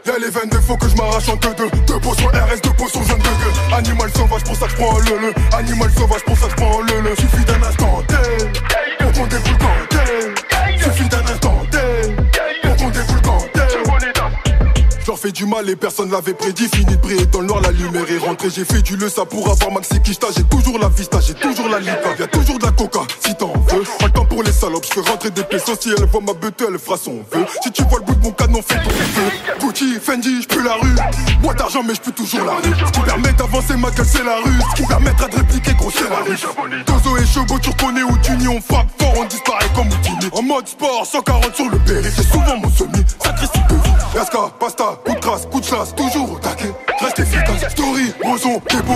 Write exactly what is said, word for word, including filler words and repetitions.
Y'a les veines de faux que je m'arrache en deux deux. Deux potions R S, deux potions jaune de gueule. Animal sauvage, pour ça que je prends le le. Animal sauvage, pour ça que je prends le le. Suffit d'un instant T, pour qu'on déboule quand T. Suffit d'un instant T, pour qu'on déboule quand T. Je leur fais du mal et personne l'avait prédit. Fini de briller dans le noir, la lumière est rentrée. J'ai fait du le ça pour avoir Maxi Kishta. J'ai toujours la vista, j'ai toujours la lipa. Y'a toujours de la coca, si t'en veux. Pas le temps pour les salopes, je fais rentrer des pesos. Si elle voit ma bête, elle fera son vœu. Si tu vois le bout de mon canon, fais ton feu. Gucci, Fendi, j'peux la rue. Boîte d'argent mais j'peux toujours la rue. Ce qui permet d'avancer ma gueule c'est la rue. Ce qui permettra de répliquer gros c'est la rue. Dozo et Chebo, tu reconnais Houdini. On frappe fort, on disparaît comme Houdini. En mode sport, cent quarante sur le périph'. C'est souvent mon semi, sacré style de vie. Yaska, pasta, coup de trace, coup de chasse, toujours au taquet. Reste efficace, story, roson, Kebo.